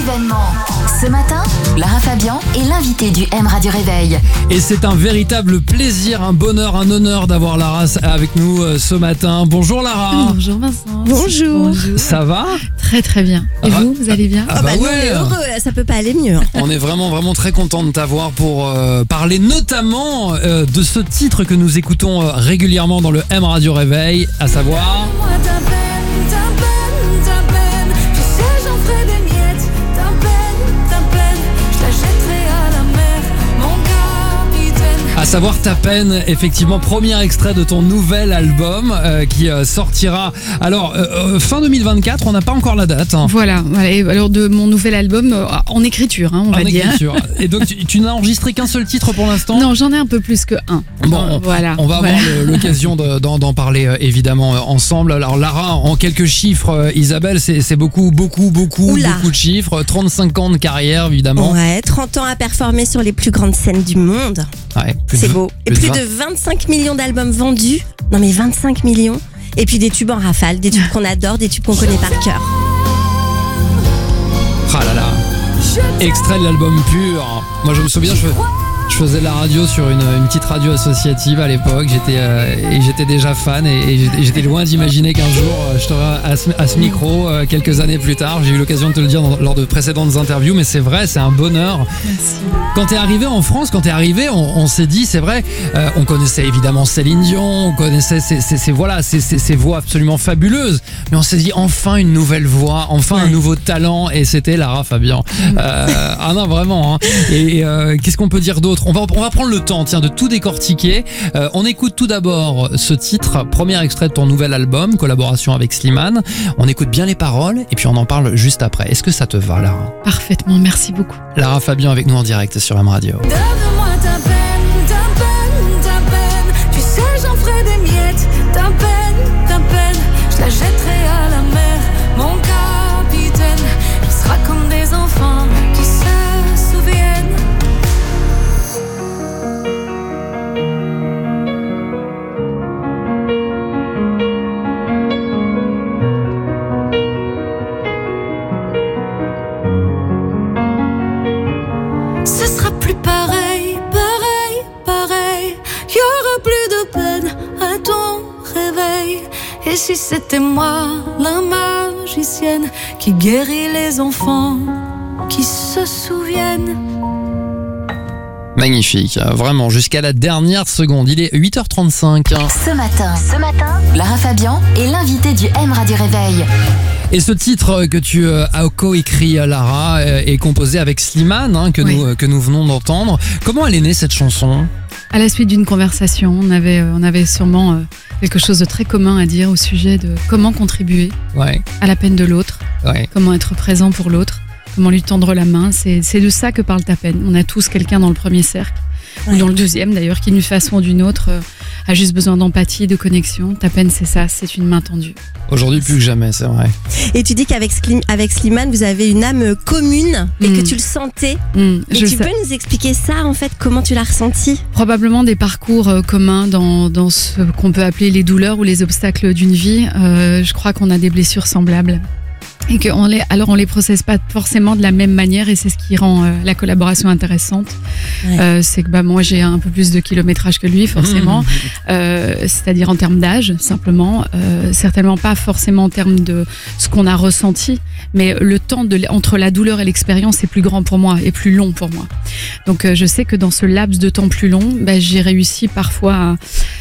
événement. Ce matin, Lara Fabian est l'invitée du M Radio Réveil. Et c'est un véritable plaisir, un bonheur, un honneur d'avoir Lara avec nous ce matin. Bonjour Lara. Bonjour Vincent. Bonjour. Ça va ? Très très bien. Et vous allez bien ? bah nous, ouais. on est heureux, ça peut pas aller mieux. On est vraiment très content de t'avoir pour parler notamment de ce titre que nous écoutons régulièrement dans le M Radio Réveil, à savoir... À savoir Ta peine, effectivement, premier extrait de ton nouvel album qui sortira alors fin 2024, on n'a pas encore la date. Voilà, et alors de mon nouvel album en écriture, on va dire. Et donc tu n'as enregistré qu'un seul titre pour l'instant ? Non, j'en ai un peu plus que un. Bon, voilà. On va avoir l'occasion d'en parler évidemment ensemble. Alors Lara, en quelques chiffres, Isabelle, c'est beaucoup de chiffres. 35 ans de carrière évidemment. Ouais, 30 ans à performer sur les plus grandes scènes du monde. Ouais, c'est beau. Et plus de 25 millions d'albums vendus. Non mais 25 millions. Et puis des tubes en rafale, des tubes qu'on adore, des tubes qu'on connaît par cœur. Ah là là. Extrait de l'album Pur. Moi je me souviens, je faisais la radio sur une petite radio associative à l'époque. J'étais déjà fan et j'étais loin d'imaginer qu'un jour je serais à ce micro quelques années plus tard. J'ai eu l'occasion de te le dire lors de précédentes interviews, mais c'est vrai, c'est un bonheur. Merci. Quand t'es arrivé en France, on s'est dit, c'est vrai, on connaissait évidemment Céline Dion, on connaissait ces voix absolument fabuleuses, mais on s'est dit enfin une nouvelle voix, enfin un nouveau talent, et c'était Lara Fabian. Ah non, vraiment. Et qu'est-ce qu'on peut dire d'autre ? On va prendre le temps, de tout décortiquer. On écoute tout d'abord ce titre, premier extrait de ton nouvel album, collaboration avec Slimane. On écoute bien les paroles et puis on en parle juste après. Est-ce que ça te va, Lara ? Parfaitement, merci beaucoup. Lara Fabian avec nous en direct sur M Radio. Donne-moi ta peine, tu sais j'en ferai des miettes, ta peine, je la jetterai à la mer, mon capitaine, on sera comme des enfants qui se souviennent. Ce sera plus pareil, y aura plus de peine à ton réveil. Et si c'était moi, la magicienne, qui guérit les enfants, qui se souviennent. Magnifique, vraiment, jusqu'à la dernière seconde. Il est 8h35. Ce matin, Lara Fabian est l'invitée du M Radio Réveil. Et ce titre que tu as coécrit, Lara, est composé avec Slimane, que nous venons d'entendre. Comment elle est née cette chanson ? À la suite d'une conversation, on avait sûrement quelque chose de très commun à dire au sujet de comment contribuer à la peine de l'autre, comment être présent pour l'autre, comment lui tendre la main. C'est de ça que parle Ta peine. On a tous quelqu'un dans le premier cercle, ou dans le deuxième d'ailleurs, qui d'une façon ou d'une autre a juste besoin d'empathie, de connexion. Ta peine, c'est ça, c'est une main tendue. Aujourd'hui, plus que jamais, c'est vrai. Et tu dis qu'avec Slimane, vous avez une âme commune et que tu le sentais. Et tu peux nous expliquer ça, en fait, comment tu l'as ressenti ? Probablement des parcours communs dans ce qu'on peut appeler les douleurs ou les obstacles d'une vie. Je crois qu'on a des blessures semblables. Et qu'on les processe pas forcément de la même manière, et c'est ce qui rend la collaboration intéressante. C'est que moi j'ai un peu plus de kilométrage que lui forcément, c'est-à-dire en termes d'âge simplement, certainement pas forcément en termes de ce qu'on a ressenti, mais le temps entre la douleur et l'expérience est plus grand pour moi et plus long pour moi. Donc je sais que dans ce laps de temps plus long, j'ai réussi parfois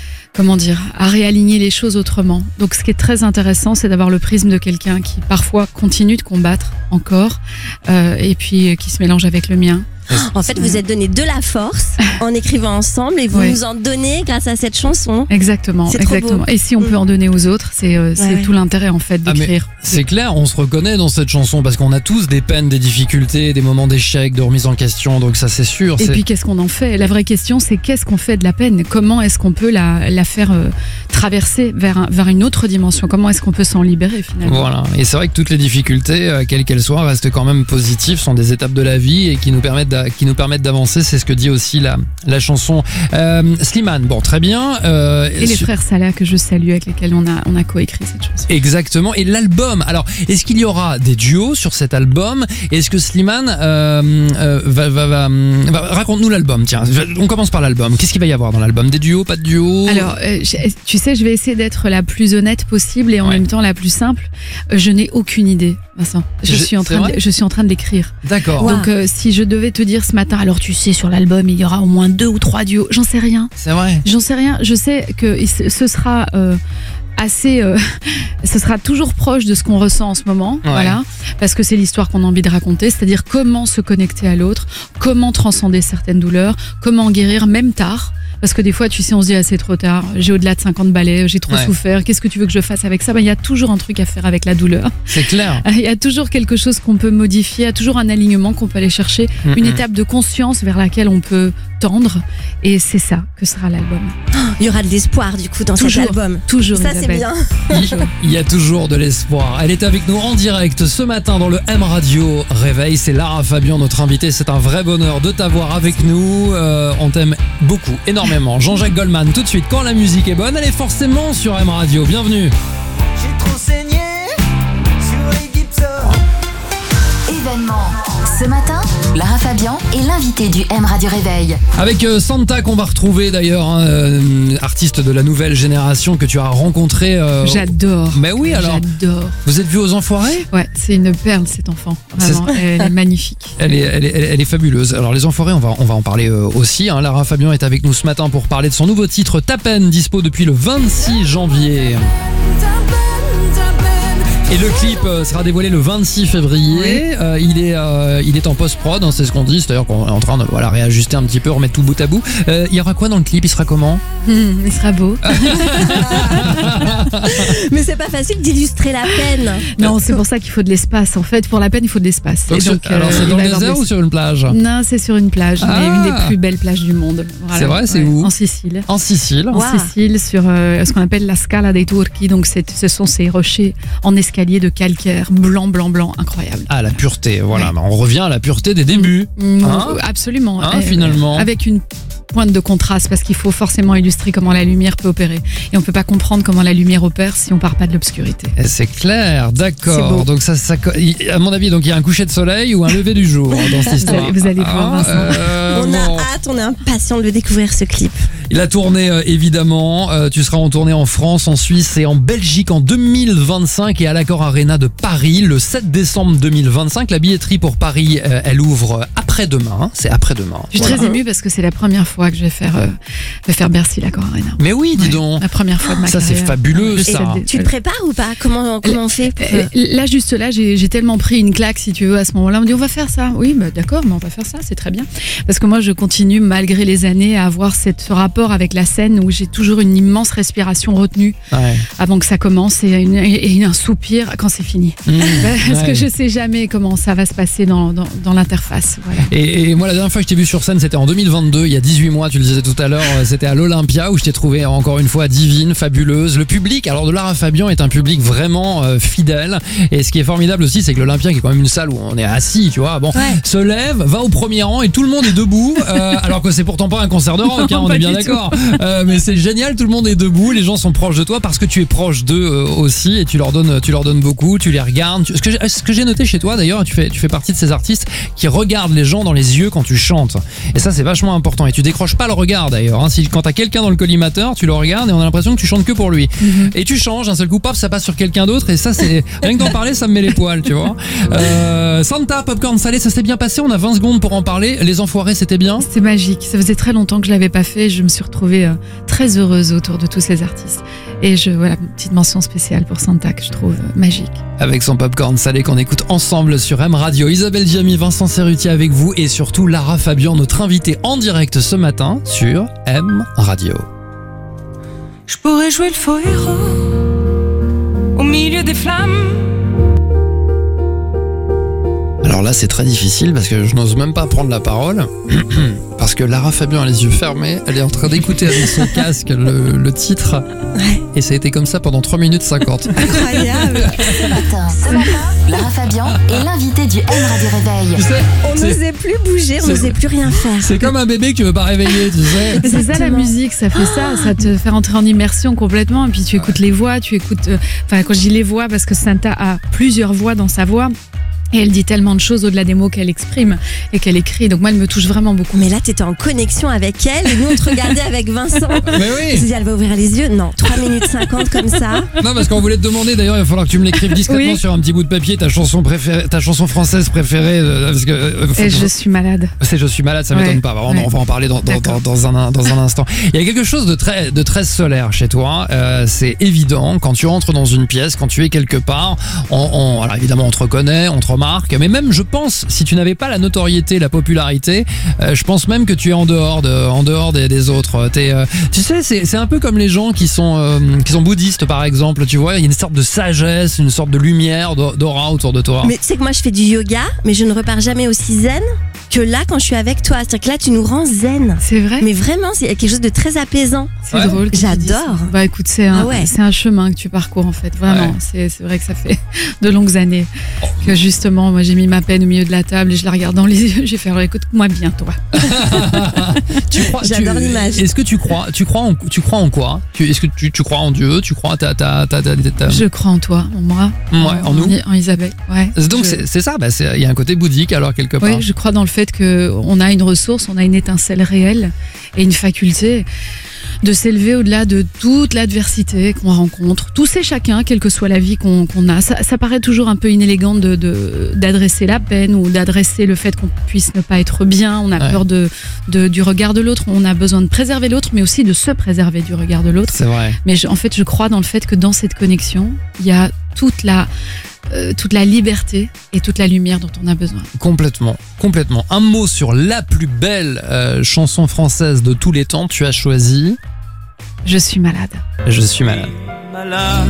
à réaligner les choses autrement. Donc ce qui est très intéressant, c'est d'avoir le prisme de quelqu'un qui parfois continue de combattre encore, et puis qui se mélange avec le mien. En fait, vous êtes donné de la force en écrivant ensemble, et vous nous en donnez grâce à cette chanson. Exactement. Et si on peut en donner aux autres, c'est tout l'intérêt en fait d'écrire. C'est clair, on se reconnaît dans cette chanson parce qu'on a tous des peines, des difficultés, des moments d'échec, de remise en question, donc ça c'est sûr. Et puis qu'est-ce qu'on en fait ? La vraie question, c'est qu'est-ce qu'on fait de la peine ? Comment est-ce qu'on peut la faire traverser vers une autre dimension ? Comment est-ce qu'on peut s'en libérer finalement ? Voilà, et c'est vrai que toutes les difficultés, quelles qu'elles soient, restent quand même positives, sont des étapes de la vie et qui nous permettent nous permettent d'avancer. C'est ce que dit aussi la chanson. Slimane, bon, très bien. Et les frères Salah que je salue, avec lesquels on a coécrit cette chanson. Exactement. Et l'album. Alors, est-ce qu'il y aura des duos sur cet album? Est-ce que Slimane raconte-nous l'album. Tiens, on commence par l'album. Qu'est-ce qu'il va y avoir dans l'album? Des duos, pas de duos? Alors, tu sais, je vais essayer d'être la plus honnête possible et en même temps la plus simple. Je n'ai aucune idée, Vincent. Je suis en train de l'écrire. D'accord. Wow. Donc, si je devais te dire ce matin, alors tu sais, sur l'album, il y aura au moins 2 ou 3 duos. J'en sais rien. C'est vrai. J'en sais rien. Je sais que ce sera ce sera toujours proche de ce qu'on ressent en ce moment, voilà, parce que c'est l'histoire qu'on a envie de raconter, c'est-à-dire comment se connecter à l'autre, comment transcender certaines douleurs, comment en guérir même tard. Parce que des fois, tu sais, on se dit c'est trop tard, j'ai au-delà de 50 balais, j'ai trop souffert, qu'est-ce que tu veux que je fasse avec ça? Il y a toujours un truc à faire avec la douleur. C'est clair. Il y a toujours quelque chose qu'on peut modifier, il y a toujours un alignement qu'on peut aller chercher, une étape de conscience vers laquelle on peut tendre, et c'est ça que sera l'album. Il y aura de l'espoir du coup dans cet album. Toujours, ça Isabelle. C'est bien. Il y a toujours de l'espoir. Elle est avec nous en direct ce matin dans le M Radio Réveil. C'est Lara Fabian, notre invitée. C'est un vrai bonheur de t'avoir avec nous. On t'aime beaucoup, énormément. Jean-Jacques Goldman, tout de suite, quand la musique est bonne, elle est forcément sur M Radio. Bienvenue. J'ai trop saigné sur les Gibson. Événement. Ce matin, Lara Fabian est l'invitée du M Radio Réveil. Avec Santa qu'on va retrouver d'ailleurs, artiste de la nouvelle génération que tu as rencontré. J'adore. Mais oui, alors. J'adore. Vous êtes vus aux Enfoirés? Ouais, c'est une perle cet enfant. Vraiment, elle est magnifique. Elle est fabuleuse. Alors les Enfoirés, on va en parler aussi. Lara Fabian est avec nous ce matin pour parler de son nouveau titre Ta peine, dispo depuis le 26 janvier. Et le clip sera dévoilé le 26 février. Il est en post-prod, c'est ce qu'on dit. C'est-à-dire qu'on est en train de réajuster un petit peu, remettre tout bout à bout. Il y aura quoi dans le clip? Il sera comment? Il sera beau. Mais c'est pas facile d'illustrer la peine. Non, c'est pour ça qu'il faut de l'espace. En fait, pour la peine, il faut de l'espace. Alors c'est dans le désert ou sur une plage? Non, c'est sur une plage, mais une des plus belles plages du monde. Voilà. C'est vrai, c'est où? En Sicile. En Sicile. En Sicile, sur ce qu'on appelle la Scala dei Turchi. Donc ce sont ces rochers en escalier de calcaire, blanc, incroyable. Ah, la pureté, voilà. On revient à la pureté des débuts. Absolument. Finalement. Avec une pointe de contraste, parce qu'il faut forcément illustrer comment la lumière peut opérer. Et on peut pas comprendre comment la lumière opère si on part pas de l'obscurité. C'est clair, d'accord. Donc ça, à mon avis, donc il y a un coucher de soleil ou un lever du jour dans cette histoire. Vous allez voir, Vincent. On a hâte, on est impatient de découvrir ce clip. Il a tourné évidemment. Tu seras en tournée en France, en Suisse et en Belgique en 2025 et à l'Accor Arena de Paris le 7 décembre 2025. La billetterie pour Paris, elle ouvre après-demain. C'est après-demain. Je suis très émue parce que c'est la première fois que je vais faire Bercy, l'Accor Arena. Mais oui, dis donc. La première fois de ma carrière. Ça, c'est fabuleux, ça. Tu te prépares ou pas? Comment on fait Là, juste là, j'ai tellement pris une claque, si tu veux, à ce moment-là. On me dit, on va faire ça. Oui, d'accord, mais on va faire ça, c'est très bien. Parce que moi, je continue, malgré les années, à avoir ce rapport avec la scène où j'ai toujours une immense respiration retenue avant que ça commence et un soupir quand c'est fini. Parce que je sais jamais comment ça va se passer dans l'interface. Voilà. Et moi, la dernière fois que je t'ai vu sur scène, c'était en 2022, il y a 18 mois, tu le disais tout à l'heure, c'était à l'Olympia où je t'ai trouvé encore une fois divine, fabuleuse. Le public, alors de Lara Fabian, est un public vraiment fidèle. Et ce qui est formidable aussi, c'est que l'Olympia, qui est quand même une salle où on est assis, tu vois, se lève, va au premier rang et tout le monde est debout, alors que c'est pourtant pas un concert de rock, on est bien d'accord. Mais c'est génial, tout le monde est debout, les gens sont proches de toi parce que tu es proche d'eux aussi et tu leur donnes beaucoup, tu les regardes. Ce que j'ai noté chez toi d'ailleurs, tu fais partie de ces artistes qui regardent les gens dans les yeux quand tu chantes. Et ça, c'est vachement important. Et tu décroches pas le regard d'ailleurs. Quand t'as quelqu'un dans le collimateur, tu le regardes et on a l'impression que tu chantes que pour lui. Et tu changes, un seul coup, paf, ça passe sur quelqu'un d'autre. Et ça, c'est rien que d'en parler, ça me met les poils, tu vois. Santa, Popcorn Salé, ça s'est bien passé. On a 20 secondes pour en parler. Les Enfoirés, c'était bien. C'était magique. Ça faisait très longtemps que je l'avais pas fait. Je me suis retrouvée très heureuse autour de tous ces artistes. Et voilà, une petite mention spéciale pour Santa que je trouve magique. Avec son Popcorn Salé qu'on écoute ensemble sur M Radio. Isabelle Giamy, Vincent Cerruti avec vous et surtout Lara Fabian, notre invitée en direct ce matin sur M Radio. Je pourrais jouer le faux héros au milieu des flammes. Alors Alors là, c'est très difficile parce que je n'ose même pas prendre la parole. Parce que Lara Fabian a les yeux fermés. Elle est en train d'écouter avec son casque le titre. Ouais. Et ça a été comme ça pendant 3 minutes 50. Incroyable. Ce matin, Lara Fabian est l'invité du M Radio Réveil. Tu sais, On n'osait plus bouger, on n'osait plus rien faire. c'est comme un bébé que tu veux pas réveiller, tu sais. C'est ça la musique, ça fait ça te fait rentrer en immersion complètement. Et puis tu écoutes les voix, tu écoutes. Enfin, quand je dis les voix, parce que Santa a plusieurs voix dans sa voix. Et elle dit tellement de choses au-delà des mots qu'elle exprime et qu'elle écrit. Donc moi, elle me touche vraiment beaucoup. Mais là, t'étais en connexion avec elle et nous, on te regardait avec Vincent. Mais oui. Je me dit, elle va ouvrir les yeux. Non, 3 minutes 50 comme ça. Non, parce qu'on voulait te demander, d'ailleurs, il va falloir que tu me l'écrives discrètement Oui. sur un petit bout de papier, ta chanson française préférée. Parce que, Et je suis malade. C'est Je suis malade, ça Ouais. m'étonne pas. On va en parler dans un instant. Il y a quelque chose de très solaire chez toi. C'est évident quand tu entres dans une pièce, quand tu es quelque part. Alors évidemment, on te reconnaît, on te remarque, mais même, je pense, si tu n'avais pas la notoriété, la popularité, je pense même que tu es en dehors des autres. Tu sais, c'est un peu comme les gens qui sont bouddhistes, par exemple. Tu vois, il y a une sorte de sagesse, une sorte de lumière, d'aura autour de toi. Mais tu sais que moi, je fais du yoga, mais je ne repars jamais aussi zen que là quand je suis avec toi. C'est-à-dire que là, tu nous rends zen. C'est vrai. Mais vraiment, c'est quelque chose de très apaisant. C'est Ouais. drôle. que tu J'adore. dises ça. Bah écoute, c'est un, Ah ouais. c'est un chemin que tu parcours en fait. Vraiment, Ouais. c'est vrai que ça fait de longues années que justement, moi j'ai mis ma peine au milieu de la table et je la regarde dans les yeux. J'ai fait alors écoute-moi bien toi. J'adore l'image. Est-ce que tu crois en quoi? Est-ce que tu crois en Dieu? Tu crois Je crois en toi, en moi, en nous. en Isabelle. Ouais. Donc Je- c'est ça, il y a un côté bouddhique alors quelque part. Oui, je crois dans le fait qu'on a une ressource, on a une étincelle réelle et une faculté de s'élever au-delà de toute l'adversité qu'on rencontre, tous et chacun, quelle que soit la vie qu'on a. Ça paraît toujours un peu inélégant d'adresser la peine ou d'adresser le fait qu'on puisse ne pas être bien. On a Ouais. peur du regard de l'autre. On a besoin de préserver l'autre, mais aussi de se préserver du regard de l'autre. C'est vrai. Mais en fait, je crois dans le fait que dans cette connexion, il y a toute la liberté et toute la lumière dont on a besoin. Complètement. Un mot sur la plus belle chanson française de tous les temps. Tu as choisi Je suis malade. Je suis malade. Malade,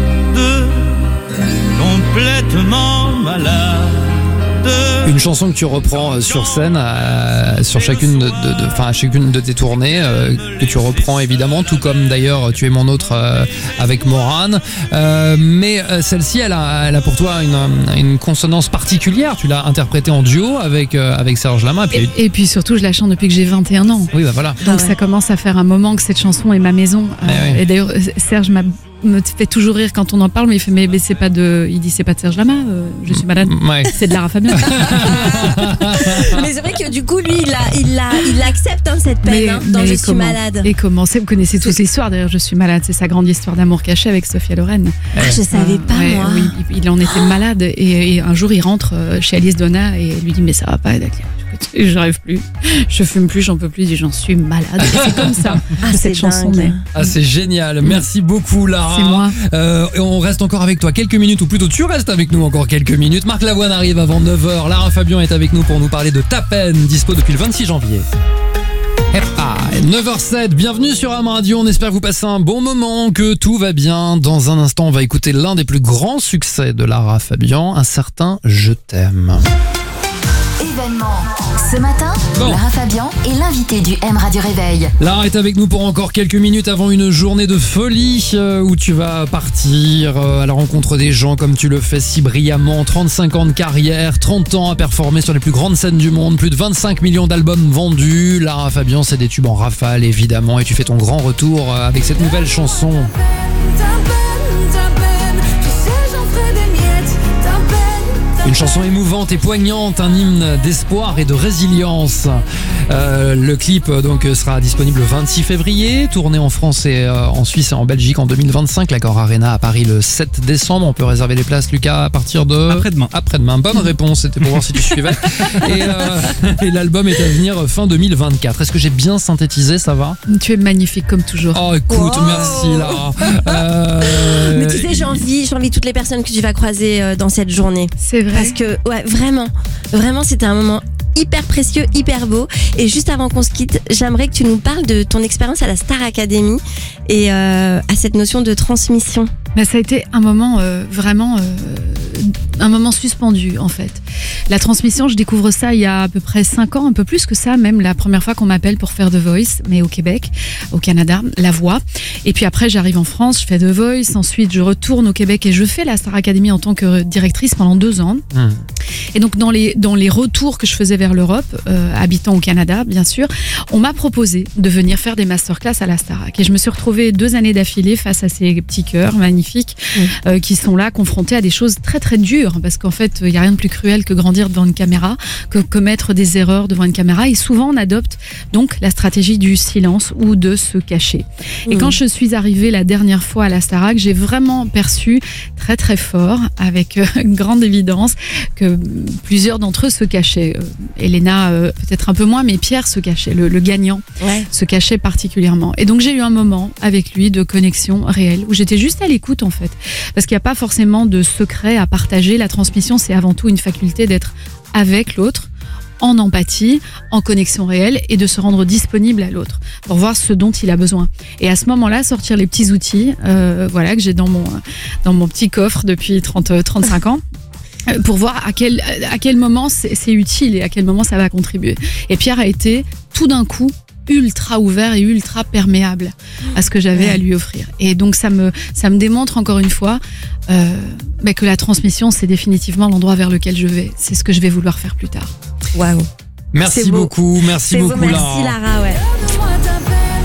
complètement malade. Une chanson que tu reprends sur scène, sur chacune chacune de tes tournées, que tu reprends évidemment, tout comme d'ailleurs Tu es mon autre avec Morane. Mais celle-ci, elle a pour toi une consonance particulière. Tu l'as interprétée en duo avec Serge Lama. Et puis surtout, je la chante depuis que j'ai 21 ans. Oui, bah voilà. Donc ouais. ça commence à faire un moment que cette chanson est ma maison. oui. Et d'ailleurs, Serge me fait toujours rire quand on en parle, mais il fait mais c'est pas de Serge Lama, je suis malade. Ouais. C'est de Lara Fabian. Mais c'est vrai que du coup, lui, il accepte cette peine dans Je suis comment malade. Et comment c'est? Vous connaissez tous l'histoire d'ailleurs, Je suis malade. C'est sa grande histoire d'amour caché avec Sophia Loren. Ah, je savais pas, Ouais, moi. oui, il en était malade et un jour il rentre chez Alice Donna et elle lui dit mais ça va pas, je rêve plus, je fume plus, j'en peux plus, il dit j'en suis malade. Et c'est comme ça que c'est cette chanson dingue. naît. Ah, c'est génial. Merci beaucoup, Lara. C'est moi. Et on reste encore avec toi quelques minutes, ou plutôt tu restes avec nous encore quelques minutes. Marc Lavoine arrive avant 9h. Lara Fabian est avec nous pour nous parler de Ta peine, dispo depuis le 26 janvier. 9h07, bienvenue sur Am Radio, on espère que vous passez un bon moment, que tout va bien. Dans un instant, on va écouter l'un des plus grands succès de Lara Fabian, un certain Je t'aime. Événement. Ce matin, Bon. Lara Fabian est l'invité du M Radio Réveil. Lara est avec nous pour encore quelques minutes avant une journée de folie où tu vas partir à la rencontre des gens comme tu le fais si brillamment. 35 ans de carrière, 30 ans à performer sur les plus grandes scènes du monde, plus de 25 millions d'albums vendus. Lara Fabian, c'est des tubes en rafale évidemment, et tu fais ton grand retour avec cette nouvelle chanson. Une chanson émouvante et poignante, un hymne d'espoir et de résilience. Le clip donc sera disponible le 26 février, tourné en France et en Suisse et en Belgique en 2025, l'Accor Arena à Paris le 7 décembre. On peut réserver les places, Lucas, à partir de... Après-demain. Bonne réponse, c'était pour voir si tu suivais. Et l'album est à venir fin 2024. Est-ce que j'ai bien synthétisé, ça va? Tu es magnifique comme toujours. Oh écoute, Wow. merci Lara. Mais tu sais, j'envie toutes les personnes que tu vas croiser dans cette journée. C'est vrai. Parce que, ouais, vraiment, c'était un moment hyper précieux, hyper beau. Et juste avant qu'on se quitte, j'aimerais que tu nous parles de ton expérience à la Star Academy et à cette notion de transmission. Mais ça a été un moment vraiment un moment suspendu en fait. La transmission, je découvre ça il y a à peu près 5 ans, un peu plus que ça, même la première fois qu'on m'appelle pour faire The Voice, mais au Québec, au Canada, La Voix. Et puis après, j'arrive en France, je fais The Voice, ensuite je retourne au Québec et je fais la Star Academy en tant que directrice pendant 2 ans. Et donc dans les retours que je faisais vers l'Europe, habitant au Canada bien sûr, on m'a proposé de venir faire des masterclass à la Starac. Et je me suis retrouvée 2 années d'affilée face à ces petits cœurs magnifiques qui sont là confrontés à des choses très très dures, parce qu'en fait il n'y a rien de plus cruel que grandir devant une caméra, que commettre des erreurs devant une caméra, et souvent on adopte donc la stratégie du silence ou de se cacher. Et quand je suis arrivée la dernière fois à la Starac, j'ai vraiment perçu très très fort, avec grande évidence, que plusieurs d'entre eux se cachaient. Elena peut-être un peu moins, mais Pierre se cachait, le gagnant se cachait particulièrement. Et donc j'ai eu un moment avec lui de connexion réelle, où j'étais juste à l'écoute en fait, parce qu'il n'y a pas forcément de secret à partager. La transmission, c'est avant tout une faculté d'être avec l'autre, en empathie, en connexion réelle, et de se rendre disponible à l'autre pour voir ce dont il a besoin. Et à ce moment-là, sortir les petits outils que j'ai dans mon petit coffre depuis 35 ans, pour voir à quel moment c'est utile et à quel moment ça va contribuer. Et Pierre a été tout d'un coup ultra ouvert et ultra perméable à ce que j'avais à lui offrir. Et donc ça me démontre encore une fois que la transmission, c'est définitivement l'endroit vers lequel je vais. C'est ce que je vais vouloir faire plus tard. Waouh. Merci beaucoup, merci beaucoup Lara. Lara. Merci Lara, ouais. Donne-moi ta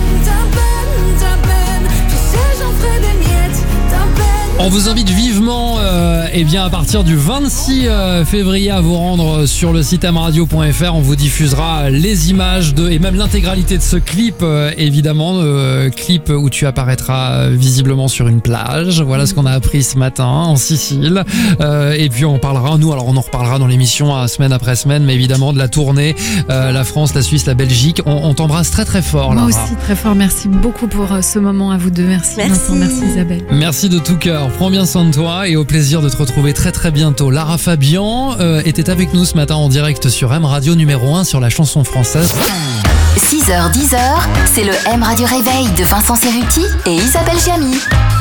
peine, tu sais j'en ferai des miettes, ta peine. On vous invite vivement à partir du 26 février à vous rendre sur le site mradio.fr. On vous diffusera les images et même l'intégralité de ce clip, évidemment, clip où tu apparaîtras visiblement sur une plage. Voilà ce qu'on a appris ce matin en Sicile. Et puis on en reparlera dans l'émission semaine après semaine, mais évidemment de la tournée, la France, la Suisse, la Belgique. On t'embrasse très très fort, Lara. Moi aussi très fort, merci beaucoup pour ce moment à vous deux. Merci Vincent, merci Isabelle. Merci de tout cœur, prends bien soin de toi et au plaisir de te retrouver très très bientôt. Lara Fabian était avec nous ce matin en direct sur M Radio numéro 1 sur la chanson française. 6h, 10h, c'est le M Radio Réveil de Vincent Cerruti et Isabelle Giamy.